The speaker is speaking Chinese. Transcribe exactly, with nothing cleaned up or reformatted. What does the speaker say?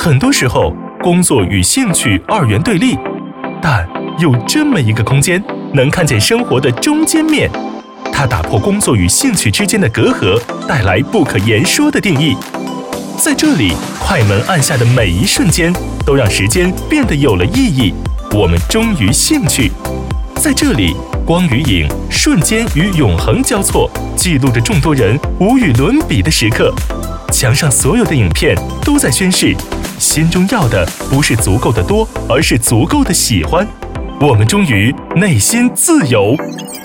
很多时候，工作与兴趣二元对立，但有这么一个空间，能看见生活的中间面。它打破工作与兴趣之间的隔阂，带来不可言说的定义。在这里，快门按下的每一瞬间，都让时间变得有了意义。我们忠于兴趣。在这里，光与影，瞬间与永恒交错，记录着众多人无与伦比的时刻。墙上所有的影片都在宣示，心中要的不是足够的多，而是足够的喜欢。我们忠于内心自由。